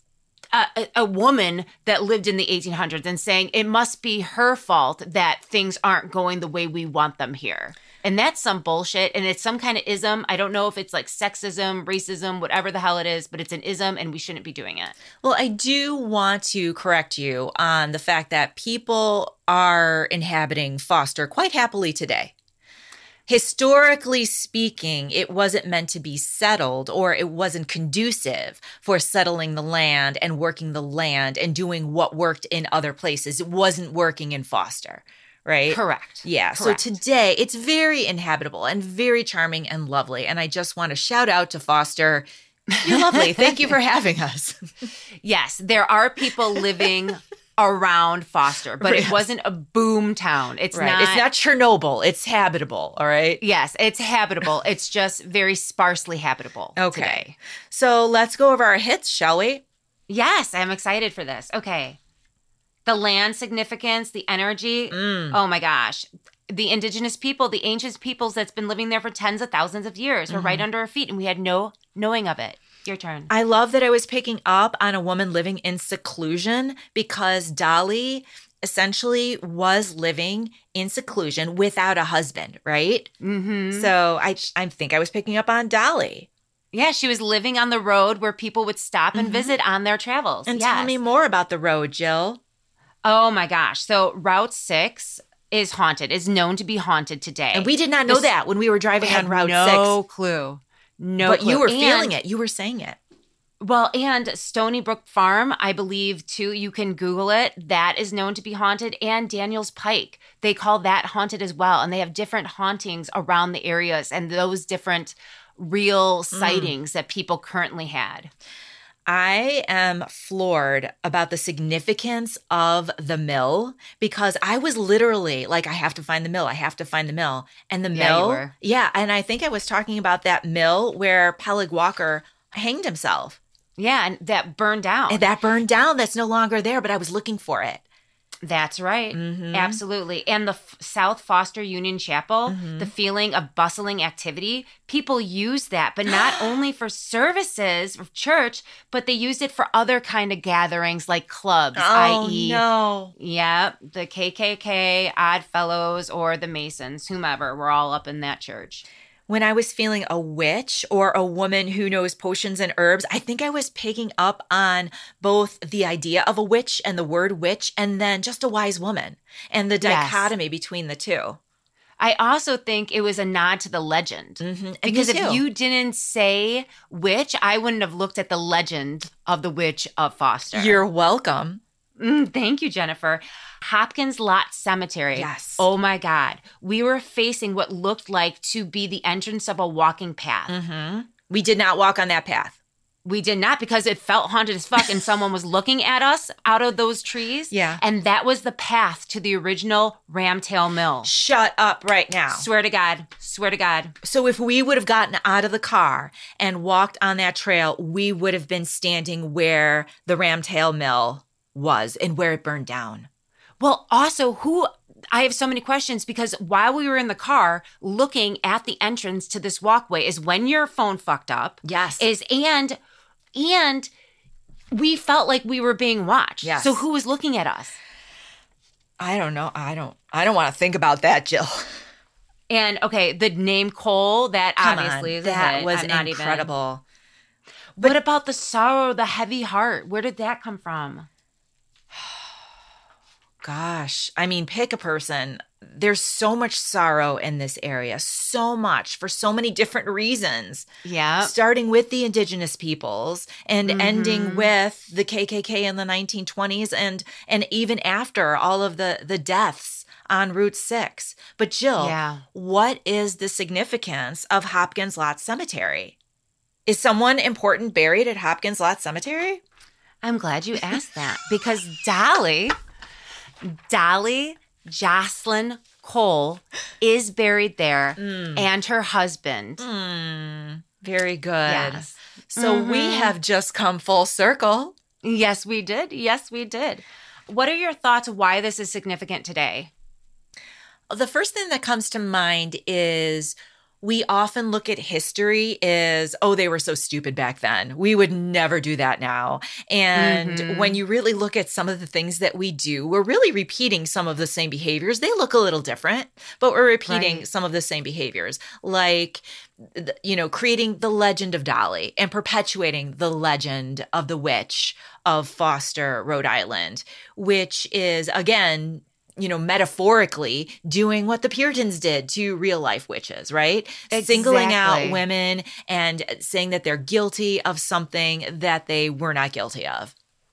a woman that lived in the 1800s and saying it must be her fault that things aren't going the way we want them here. And that's some bullshit. And it's some kind of ism. I don't know if it's like sexism, racism, whatever the hell it is, but it's an ism and we shouldn't be doing it. Well, I do want to correct you on the fact that people are inhabiting Foster quite happily today. Historically speaking, it wasn't meant to be settled, or it wasn't conducive for settling the land and working the land and doing what worked in other places. It wasn't working in Foster, right? Correct. Yeah. Correct. So today it's very inhabitable and very charming and lovely. And I just want to shout out to Foster. You're lovely. Thank you for having us. Yes, there are people living around Foster, but it wasn't a boom town. It's not. It's not Chernobyl. It's habitable. All right. Yes, it's habitable. It's just very sparsely habitable today. So let's go over our hits, shall we? Yes, I'm excited for this. Okay. The land significance, the energy. Oh my gosh. The indigenous people, the ancient peoples that's been living there for tens of thousands of years were right under our feet and we had no knowing of it. Your turn. I love that I was picking up on a woman living in seclusion because Dolly essentially was living in seclusion without a husband, right? So I think I was picking up on Dolly. Yeah, she was living on the road where people would stop and visit on their travels. And tell me more about the road, Jill. Oh my gosh. So Route 6 is haunted, is known to be haunted today. And we did not know that when we were driving on Route 6. No clue. But you were feeling it. You were saying it. Well, and Stony Brook Farm, I believe, too, you can Google it. That is known to be haunted. And Daniels Pike, they call that haunted as well. And they have different hauntings around the areas and those different real sightings that people currently had. I am floored about the significance of the mill because I was literally like, I have to find the mill. I have to find the mill. And the mill. You were. Yeah. And I think I was talking about that mill where Peleg Walker hanged himself. Yeah. And that burned down. And that burned down. That's no longer there, but I was looking for it. That's right. Absolutely. And the South Foster Union Chapel, the feeling of bustling activity, people use that, but not only for services of church, but they used it for other kind of gatherings like clubs, i.e. no. Yeah, the KKK, Odd Fellows, or the Masons, whomever, were all up in that church. When I was feeling a witch or a woman who knows potions and herbs, I think I was picking up on both the idea of a witch and the word witch and then just a wise woman and the dichotomy between the two. I also think it was a nod to the legend. Because if you didn't say witch, I wouldn't have looked at the legend of the witch of Foster. You're welcome. Thank you, Jennifer. Hopkins Lot Cemetery. Yes. Oh my God. We were facing what looked like to be the entrance of a walking path. We did not walk on that path. We did not, because it felt haunted as fuck and someone was looking at us out of those trees. Yeah. And that was the path to the original Ramtail Mill. Shut up right now. Swear to God. Swear to God. So if we would have gotten out of the car and walked on that trail, we would have been standing where the Ramtail Mill was and where it burned down. Well, also, I have so many questions, because while we were in the car looking at the entrance to this walkway is when your phone fucked up. Yes. And we felt like we were being watched. Yes. So who was looking at us? I don't know. I don't want to think about that, Jill. And okay, the name Cole, that Come obviously on, is that was incredible. What about the sorrow, the heavy heart? Where did that come from? Gosh, I mean, pick a person. There's so much sorrow in this area, so much for so many different reasons. Yeah. Starting with the indigenous peoples and ending with the KKK in the 1920s and even after all of the deaths on Route 6. But Jill, what is the significance of Hopkins Lot Cemetery? Is someone important buried at Hopkins Lot Cemetery? I'm glad you asked that, because Dolly Jocelyn Cole is buried there, and her husband. Very good. Yes. So we have just come full circle. Yes, we did. Yes, we did. What are your thoughts why this is significant today? The first thing that comes to mind is we often look at history as, oh, they were so stupid back then. We would never do that now. And when you really look at some of the things that we do, we're really repeating some of the same behaviors. They look a little different, but we're repeating some of the same behaviors, like, creating the legend of Dolly and perpetuating the legend of the witch of Foster, Rhode Island, which is, again, metaphorically doing what the Puritans did to real life witches, right? Exactly. Singling out women and saying that they're guilty of something that they were not guilty of.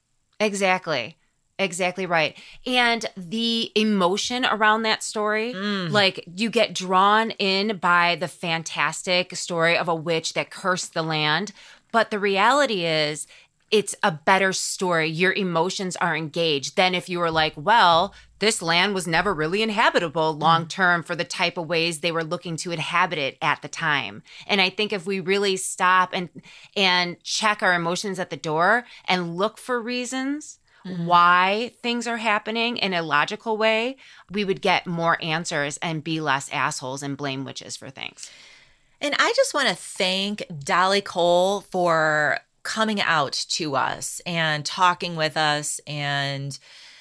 Exactly. Exactly right. And the emotion around that story, like you get drawn in by the fantastic story of a witch that cursed the land. But the reality is, it's a better story. Your emotions are engaged than if you were like, well, this land was never really inhabitable long term for the type of ways they were looking to inhabit it at the time. And I think if we really stop and check our emotions at the door and look for reasons why things are happening in a logical way, we would get more answers and be less assholes and blame witches for things. And I just want to thank Dolly Cole for coming out to us and talking with us. And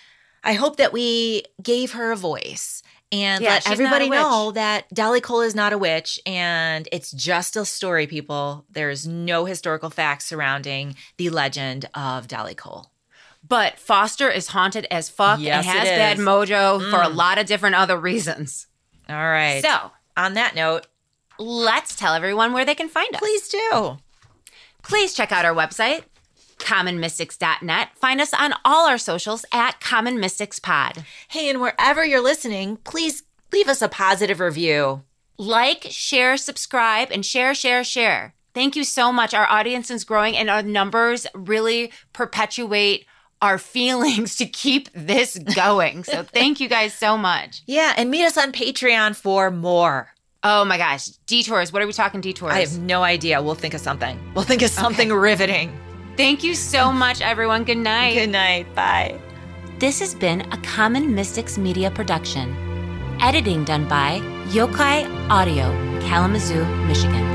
I hope that we gave her a voice and let everybody know that Dolly Cole is not a witch and it's just a story, people. There's no historical facts surrounding the legend of Dolly Cole. But Foster is haunted as fuck and has bad mojo for a lot of different other reasons. All right. So, on that note, let's tell everyone where they can find us. Please do. Please check out our website, commonmystics.net. Find us on all our socials at Common Mystics Pod. Hey, and wherever you're listening, please leave us a positive review. Like, share, subscribe, and share. Thank you so much. Our audience is growing, and our numbers really perpetuate our feelings to keep this going. So thank you guys so much. Yeah, and meet us on Patreon for more. Oh my gosh. Detours. What are we talking detours? I have no idea. We'll think of something. Riveting. Thank you so much, everyone. Good night. Good night. Bye. This has been a Common Mystics Media production. Editing done by Yokai Audio, Kalamazoo, Michigan.